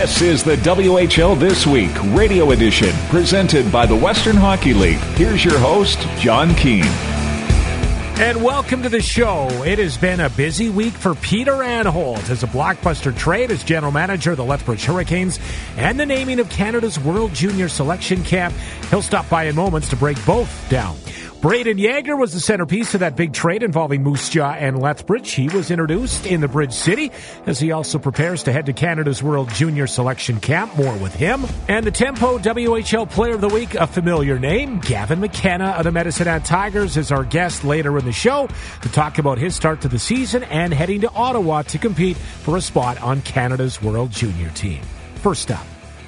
This is the WHL This Week radio edition, presented by the Western Hockey League. Here's your host, John Keane. And welcome to the show. It has been a busy week for Peter Anholt as a blockbuster trade as general manager of the Lethbridge Hurricanes and the naming of Canada's World Junior Selection Camp. He'll stop by in moments to break both down. Brayden Yager was the centerpiece of that big trade involving Moose Jaw and Lethbridge. He was introduced in the Bridge City as he also prepares to head to Canada's World Junior Selection Camp. More with him. And the Tempo WHL Player of the Week, a familiar name, Gavin McKenna of the Medicine Hat Tigers, is our guest later in the show to talk about his start to the season and heading to Ottawa to compete for a spot on Canada's World Junior team. First up,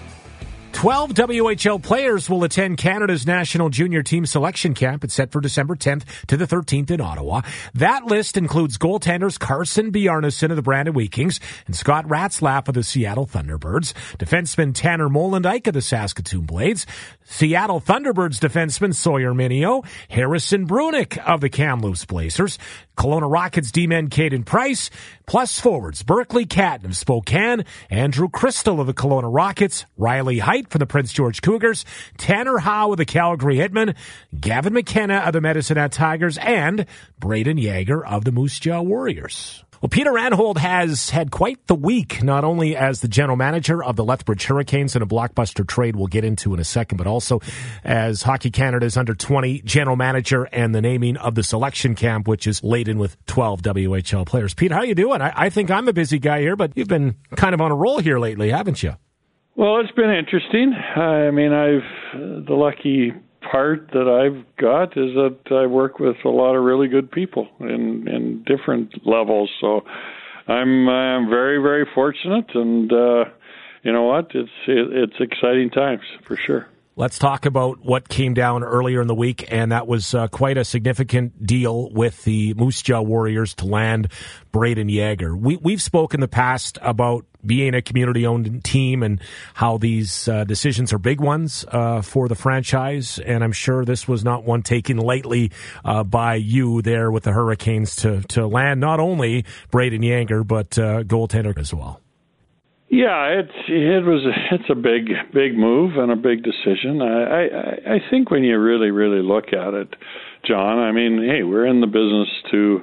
12 WHL players will attend Canada's National Junior Team Selection Camp. It's set for December 10th to the 13th in Ottawa. That list includes goaltenders Carson Bjarnason of the Brandon Weekings and Scott Ratzlaff of the Seattle Thunderbirds, defenseman Tanner Molendijk of the Saskatoon Blades, Seattle Thunderbirds defenseman Sawyer Minio, Harrison Brunick of the Kamloops Blazers, Kelowna Rockets D-men Caden Price, plus forwards Berkeley Catton of Spokane, Andrew Crystal of the Kelowna Rockets, Riley Height from the Prince George Cougars, Tanner Howe of the Calgary Hitmen, Gavin McKenna of the Medicine Hat Tigers, and Brayden Yager of the Moose Jaw Warriors. Well, Peter Anholt has had quite the week, not only as the general manager of the Lethbridge Hurricanes in a blockbuster trade we'll get into in a second, but also as Hockey Canada's under-20 general manager and the naming of the selection camp, which is laden with 12 WHL players. Pete, how you doing? I think I'm a busy guy here, but you've been kind of on a roll here lately, haven't you? Well, it's been interesting. I mean, the lucky part that I've got is that I work with a lot of really good people in different levels. So I'm very, very fortunate, and you know what? It's exciting times for sure. Let's talk about what came down earlier in the week, and that was quite a significant deal with the Moose Jaw Warriors to land Brayden Yager. We've spoken in the past about being a community-owned team and how these decisions are big ones for the franchise, and I'm sure this was not one taken lightly by you there with the Hurricanes to land not only Brayden Yager, but goaltender as well. Yeah, it's a big move and a big decision. I think when you really look at it, John, I mean, hey, we're in the business to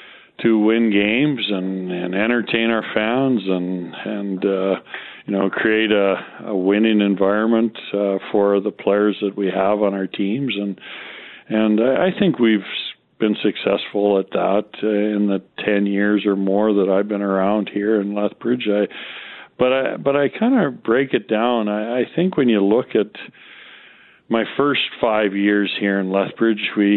win games and entertain our fans and you know, create a winning environment for the players that we have on our teams, and I think we've been successful at that in the 10 years or more that I've been around here in Lethbridge. But I kind of break it down. I think when you look at my first 5 years here in Lethbridge, we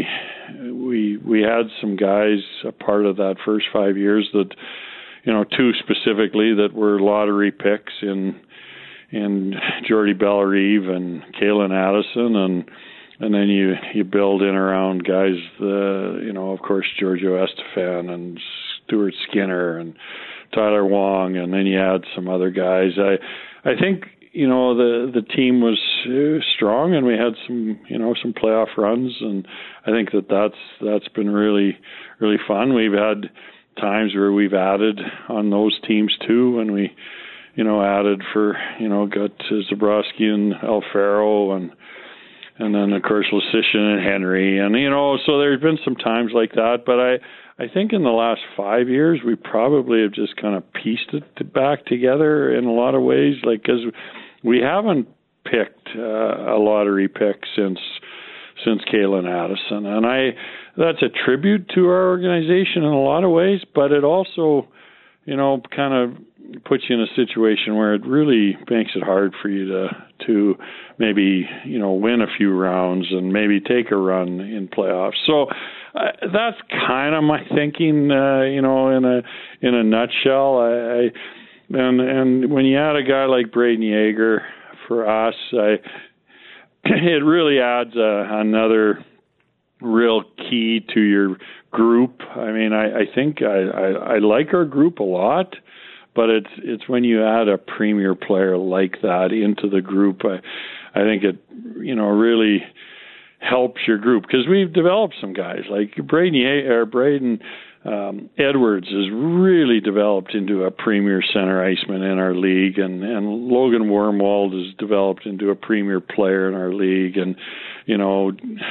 had some guys a part of that first 5 years that, you know, two specifically that were lottery picks in Jordy Bellerive and Kalen Addison, and then you build in around guys, you know, of course, Giorgio Estefan and Stuart Skinner and Tyler Wong, and then you add some other guys. I think, you know, the team was strong, and we had some playoff runs, and I think that's been really fun. We've had times where we've added on those teams too, when we, you know, added for, you know, got Zabrowski and Alfaro and then of course Lasician and Henry, and you know, so there's been some times like that, but I think in the last 5 years, we probably have just kind of pieced it back together in a lot of ways, like, because we haven't picked a lottery pick since Kalen Addison, and that's a tribute to our organization in a lot of ways, but it also, you know, kind of puts you in a situation where it really makes it hard for you to maybe, you know, win a few rounds and maybe take a run in playoffs. So that's kind of my thinking, you know, in a nutshell. And when you add a guy like Brayden Yager for us, it really adds another real key to your group. I mean, I think I like our group a lot, but it's when you add a premier player like that into the group, I think it, you know, really helps your group, because we've developed some guys like Brayden Edwards has really developed into a premier center iceman in our league, and Logan Wormwald has developed into a premier player in our league, and you know,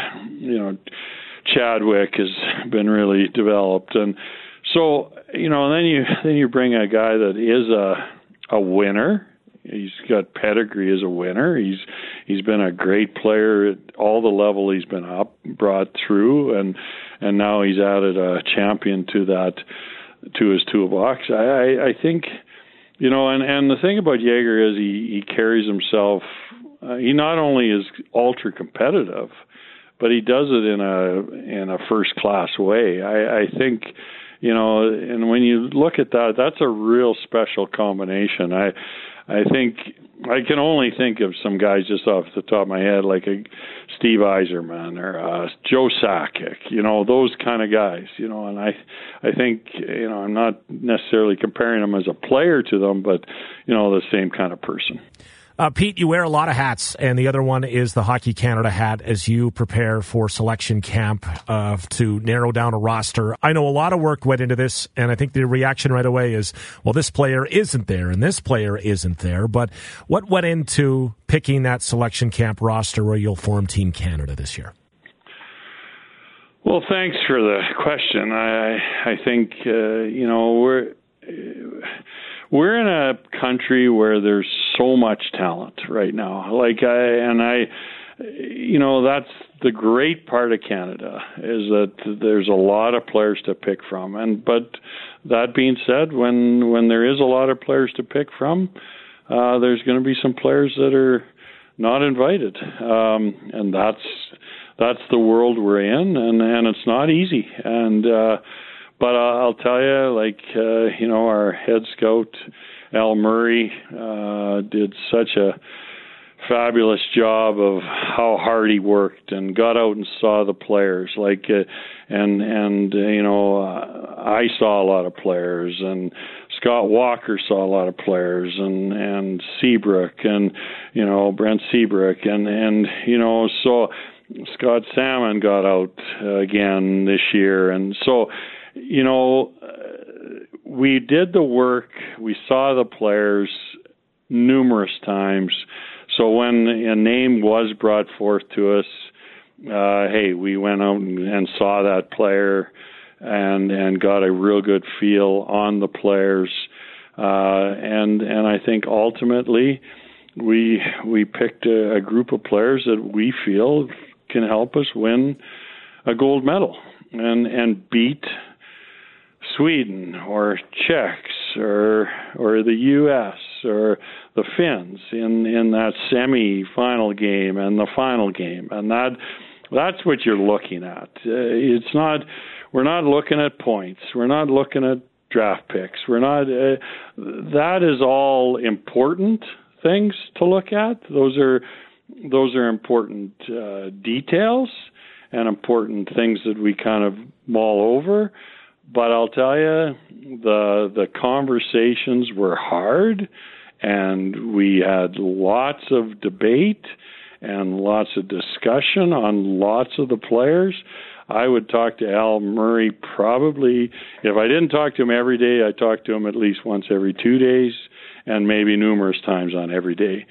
Chadwick has been really developed, and so then you bring a guy that is a winner. He's got pedigree as a winner. He's been a great player at all the level he's been brought through, and now he's added a champion to his toolbox. I think, and the thing about Yager is he carries himself. He not only is ultra competitive, but he does it in a first class way. I think, and when you look at that, that's a real special combination. I think I can only think of some guys just off the top of my head, like a Steve Yzerman or Joe Sakic, those kind of guys, and I think, I'm not necessarily comparing them as a player to them, but, the same kind of person. Pete, you wear a lot of hats, and the other one is the Hockey Canada hat as you prepare for selection camp to narrow down a roster. I know a lot of work went into this, and I think the reaction right away is, well, this player isn't there, and this player isn't there. But what went into picking that selection camp roster where you'll form Team Canada this year? Well, thanks for the question. I think, we're in a country where there's so much talent right now. That's the great part of Canada, is that there's a lot of players to pick from. But that being said, when there is a lot of players to pick from, there's going to be some players that are not invited, and that's the world we're in, and it's not easy. But I'll tell you, our head scout, Al Murray, did such a fabulous job of how hard he worked and got out and saw the players. I saw a lot of players, and Scott Walker saw a lot of players, and Seabrook, and, Brent Seabrook, and so Scott Salmon got out again this year. And so, we did the work. We saw the players numerous times. So when a name was brought forth to us, we went out and saw that player and got a real good feel on the players. And I think ultimately we picked a group of players that we feel can help us win a gold medal and beat Sweden or Czechs or the U.S. or the Finns in that semi-final game and the final game, and that's what you're looking at. We're not looking at points. We're not looking at draft picks. We're not. That is all important things to look at. Those are important details and important things that we kind of mull over. But I'll tell you, the conversations were hard, and we had lots of debate and lots of discussion on lots of the players. I would talk to Al Murray probably, if I didn't talk to him every day, I talked to him at least once every 2 days, and maybe numerous times on every day,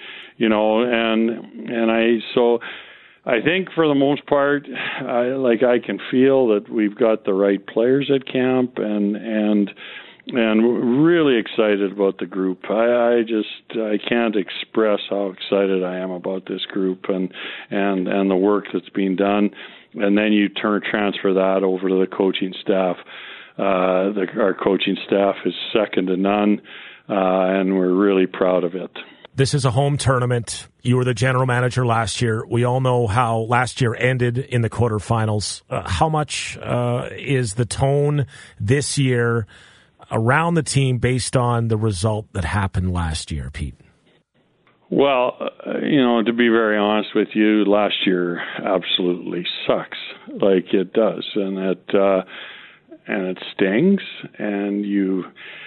so I think for the most part, I can feel that we've got the right players at camp, and really excited about the group. I can't express how excited I am about this group and the work that's being done. And then you transfer that over to the coaching staff. Our coaching staff is second to none, and we're really proud of it. This is a home tournament. You were the general manager last year. We all know how last year ended in the quarterfinals. How much is the tone this year around the team based on the result that happened last year, Pete? Well, to be very honest with you, last year absolutely sucks, like it does, and it stings, and you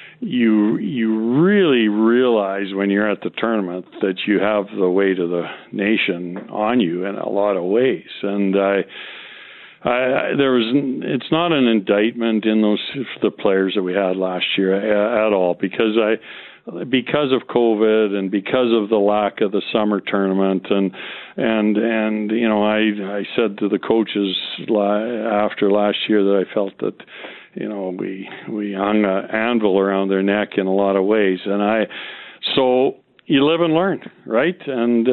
really realize when you're at the tournament that you have the weight of the nation on you in a lot of ways. And It's not an indictment in the players that we had last year at all, because of COVID and because of the lack of the summer tournament, and I said to the coaches after last year that I felt that we hung an anvil around their neck in a lot of ways, so you live and learn, right? And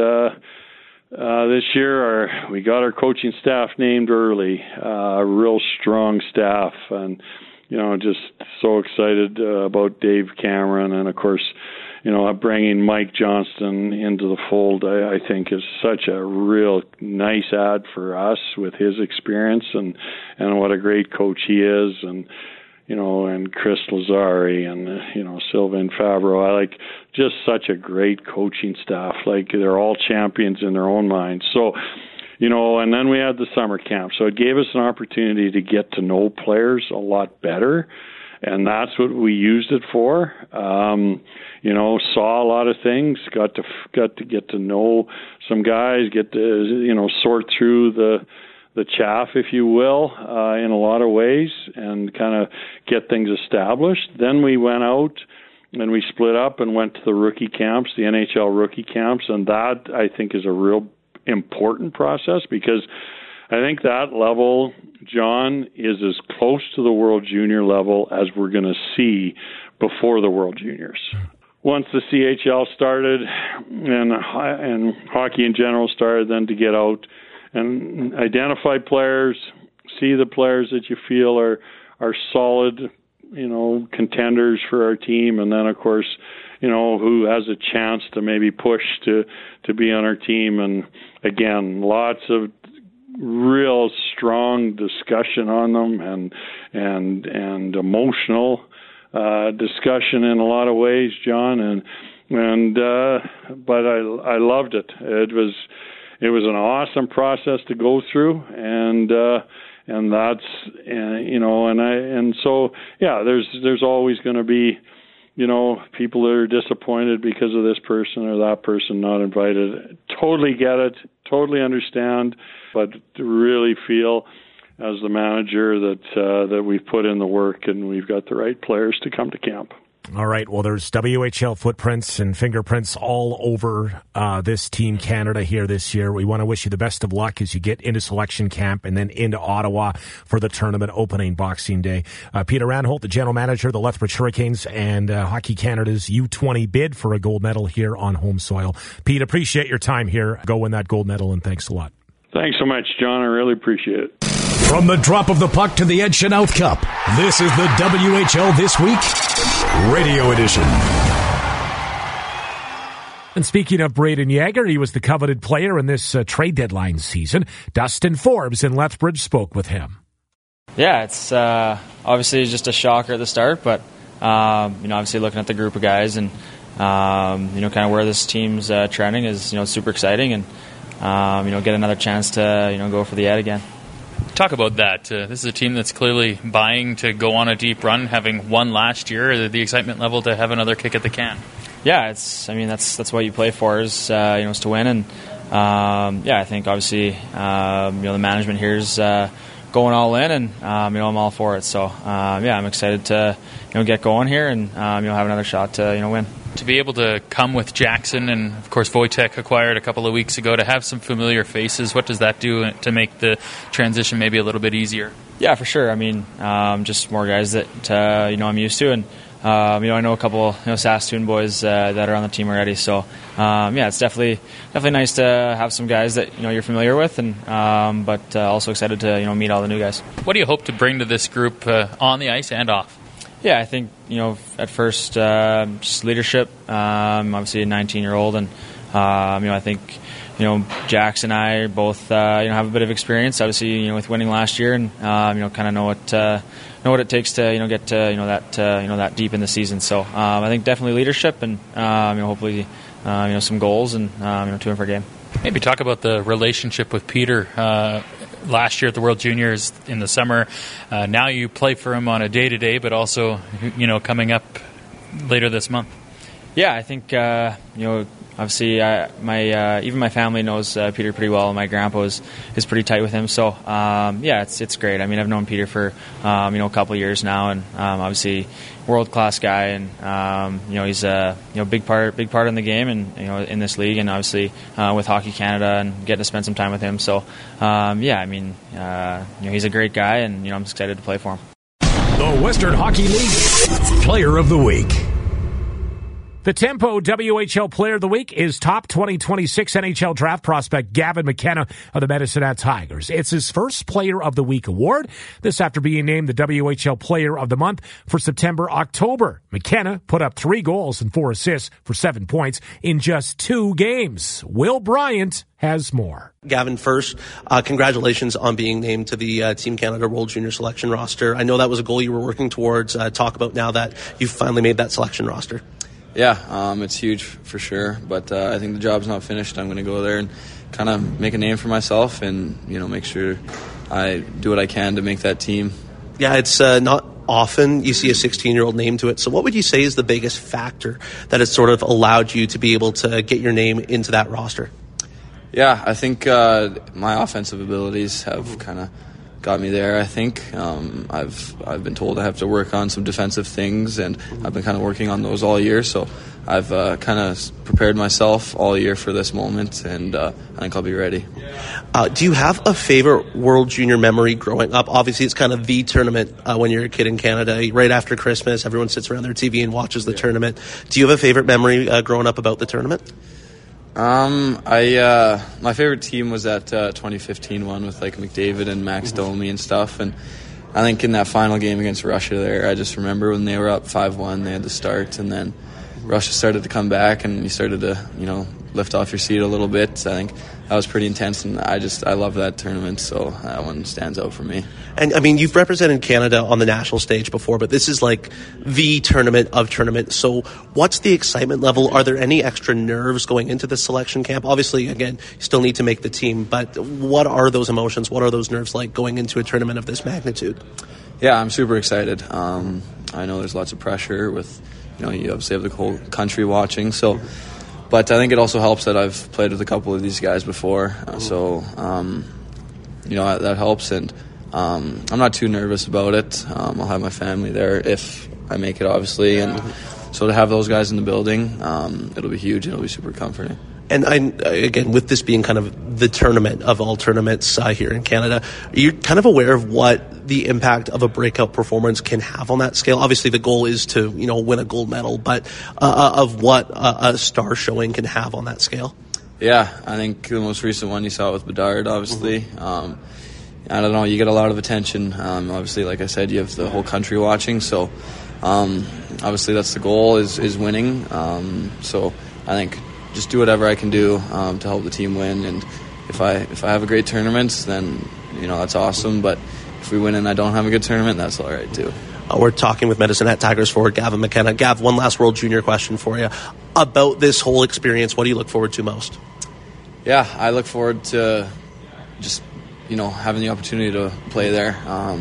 this year we got our coaching staff named early, a real strong staff, and just so excited about Dave Cameron, and of course, bringing Mike Johnston into the fold, I think is such a real nice add for us with his experience and what a great coach he is, and Chris Lazari and Sylvain Favreau. I like just such a great coaching staff. Like, they're all champions in their own minds. So, and then we had the summer camp. So it gave us an opportunity to get to know players a lot better. And that's what we used it for. Saw a lot of things, got to get to know some guys, get to, sort through the chaff, if you will, in a lot of ways, and kind of get things established. Then we went out and we split up and went to the rookie camps, the NHL rookie camps, and that, I think, is a real important process, because I think that level, John, is as close to the World Junior level as we're going to see before the World Juniors. Once the CHL started and hockey in general started, then to get out and identify players, see the players that you feel are solid, contenders for our team, and then, of course, who has a chance to maybe push to be on our team. And again, lots of real strong discussion on them and emotional discussion in a lot of ways, John. But I loved it. It was an awesome process to go through, and that's so there's always going to be people that are disappointed because of this person or that person not invited. Totally get it, totally understand, but really feel as the manager that we've put in the work and we've got the right players to come to camp. All right. Well, there's WHL footprints and fingerprints all over this Team Canada here this year. We want to wish you the best of luck as you get into selection camp and then into Ottawa for the tournament opening Boxing Day. Peter Anholt, the general manager of the Lethbridge Hurricanes, and Hockey Canada's U20 bid for a gold medal here on home soil. Pete, appreciate your time here. Go win that gold medal, and thanks a lot. Thanks so much, John. I really appreciate it. From the drop of the puck to the Ed Chenault Cup, this is the WHL This Week Radio Edition. And speaking of Braden Yager, he was the coveted player in this trade deadline season. Dustin Forbes in Lethbridge spoke with him. Yeah, it's obviously just a shocker at the start, but obviously looking at the group of guys and kind of where this team's trending is super exciting, and get another chance to go for the Ed again. Talk about that. This is a team that's clearly buying to go on a deep run, having won last year. The excitement level to have another kick at the can. Yeah, that's what you play for is to win, and I think obviously the management here is going all in, and I'm all for it. So I'm excited to get going here and have another shot to win. To be able to come with Jackson and, of course, Wojtek acquired a couple of weeks ago, to have some familiar faces, what does that do to make the transition maybe a little bit easier? Yeah, for sure. I mean, just more guys that, I'm used to. And, I know a couple, Saskatoon boys that are on the team already. So, it's definitely nice to have some guys that, you're familiar with, and but also excited to, meet all the new guys. What do you hope to bring to this group on the ice and off? Yeah, I think, at first, just leadership. Obviously a 19-year-old, and, I think, Jax and I both, have a bit of experience, obviously, with winning last year, and, kind of know what it takes to, get to, that deep in the season. So, I think definitely leadership and, hopefully, some goals and, 2 for a game. Maybe talk about the relationship with Peter, last year at the World Juniors in the summer. Now you play for him on a day-to-day, but also, coming up later this month. Yeah, I think obviously even my family knows Peter pretty well. My grandpa is pretty tight with him, so it's great. I mean, I've known Peter for a couple of years now, and obviously world-class guy, and he's a big part in the game, and in this league, and obviously with Hockey Canada, and getting to spend some time with him. So he's a great guy, and I'm excited to play for him. The Western Hockey League Player of the Week. The Tempo WHL Player of the Week is top 2026 NHL draft prospect Gavin McKenna of the Medicine Hat Tigers. It's his first Player of the Week award. This after being named the WHL Player of the Month for September-October. McKenna put up 3 goals and 4 assists for 7 points in just 2 games. Will Bryant has more. Gavin, first, congratulations on being named to the Team Canada World Junior Selection roster. I know that was a goal you were working towards. Talk about now that you've finally made that selection roster. Yeah, it's huge for sure, but I think the job's not finished. I'm going to go there and kind of make a name for myself and, make sure I do what I can to make that team. Yeah, it's not often you see a 16-year-old name to it. So what would you say is the biggest factor that has sort of allowed you to be able to get your name into that roster? Yeah, I think my offensive abilities have kind of got me there. I think I've been told I have to work on some defensive things, and I've been kind of working on those all year. So I've kind of prepared myself all year for this moment, and I think I'll be ready. Do you have a favorite World Junior memory growing up? Obviously, it's kind of the tournament when you're a kid in Canada. Right after Christmas, everyone sits around their TV and watches the tournament. Do you have a favorite memory growing up about the tournament? My favorite team was that 2015 one with like McDavid and Max Domi and stuff, and I think in that final game against Russia there, I just remember when they were up 5-1, they had to start, and then Russia started to come back, and you started to lift off your seat a little bit. I think that was pretty intense, and I love that tournament, so that one stands out for me. And I mean, you've represented Canada on the national stage before, but this is like the tournament of tournaments. So what's the excitement level? Are there any extra nerves going into the selection camp? Obviously, again, you still need to make the team, but what are those emotions? What are those nerves like going into a tournament of this magnitude? Yeah, I'm super excited. I know there's lots of pressure with, you obviously have the whole country watching, so. But I think it also helps that I've played with a couple of these guys before, so that helps. And I'm not too nervous about it. I'll have my family there if I make it, obviously, and so to have those guys in the building, it'll be huge. It'll be super comforting. And again, with this being kind of the tournament of all tournaments here in Canada, you're kind of aware of what the impact of a breakout performance can have on that scale. Obviously, the goal is to win a gold medal, but of what a star showing can have on that scale. Yeah, I think the most recent one you saw with Bedard, obviously. I don't know, you get a lot of attention. Obviously, like I said, you have the whole country watching, so obviously that's the goal is winning. So I think just do whatever I can do to help the team win, and if I have a great tournament, then that's awesome. But if we win and I don't have a good tournament, that's all right too. We're talking with Medicine Hat Tigers forward Gavin McKenna. Gav, one last World Junior question for you about this whole experience. What do you look forward to most? Yeah, I look forward to just having the opportunity to play there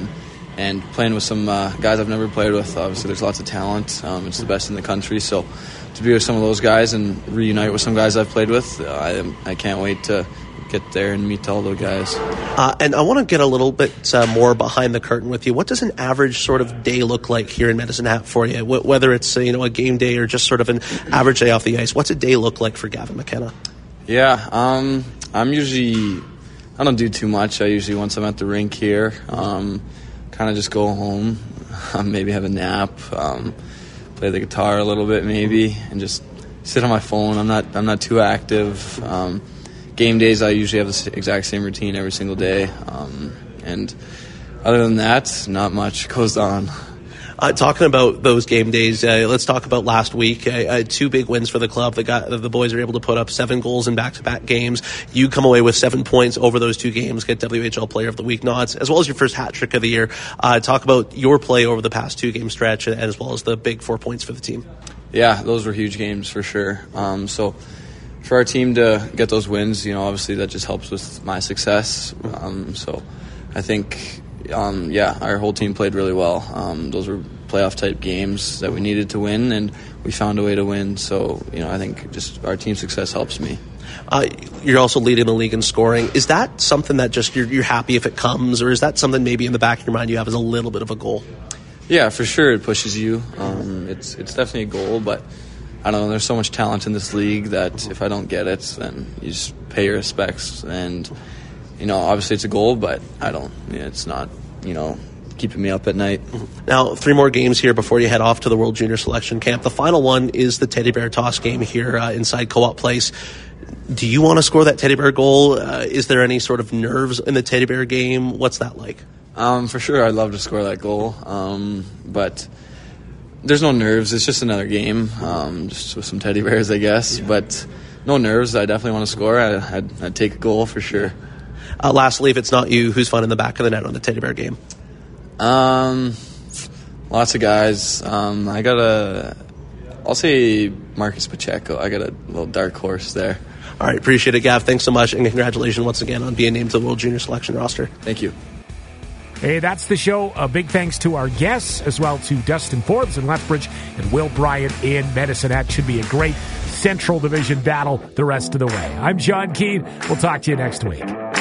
and playing with some guys I've never played with. Obviously, there's lots of talent. It's the best in the country, so to be with some of those guys and reunite with some guys I've played with, I can't wait to get there and meet all those guys. And I want to get a little bit more behind the curtain with you. What does an average sort of day look like here in Medicine Hat for you? Whether it's a game day or just sort of an average day off the ice, what's a day look like for Gavin McKenna? Yeah, I don't do too much. I usually, once I'm at the rink here, kind of just go home, maybe have a nap, play the guitar a little bit maybe, and just sit on my phone. I'm not too active. Game days, I usually have the exact same routine every single day, and other than that, not much goes on. Talking about those game days, let's talk about last week. 2 big wins for the club. The boys are able to put up 7 goals in back-to-back games. You come away with 7 points over those 2 games, get WHL Player of the Week nods, as well as your first hat trick of the year. Talk about your play over the past 2-game stretch, as well as the big 4 points for the team. Yeah, those were huge games for sure. So for our team to get those wins, obviously that just helps with my success. So I think, our whole team played really well. Those were playoff type games that we needed to win, and we found a way to win. So, I think just our team success helps me. You're also leading the league in scoring. Is that something that just you're happy if it comes, or is that something maybe in the back of your mind you have as a little bit of a goal? Yeah, for sure it pushes you. It's definitely a goal, but I don't know, there's so much talent in this league that if I don't get it, then you just pay your respects. And, obviously it's a goal, but it's not, keeping me up at night. Now, 3 more games here before you head off to the World Junior Selection Camp. The final one is the Teddy Bear Toss game here inside Co-op Place. Do you want to score that Teddy Bear goal? Is there any sort of nerves in the Teddy Bear game? What's that like? For sure, I'd love to score that goal, but there's no nerves. It's just another game, just with some teddy bears, I guess. Yeah. But no nerves. I definitely want to score. I'd take a goal for sure. Lastly, if it's not you, who's fun in the back of the net on the Teddy Bear game? Lots of guys. I'll say Marcus Pacheco. I got a little dark horse there. All right, appreciate it, Gav. Thanks so much, and congratulations once again on being named to the World Junior Selection roster. Thank you. Hey, that's the show. A big thanks to our guests, as well to Dustin Forbes in Lethbridge and Will Bryant in Medicine Hat. Should be a great Central Division battle the rest of the way. I'm John Keane. We'll talk to you next week.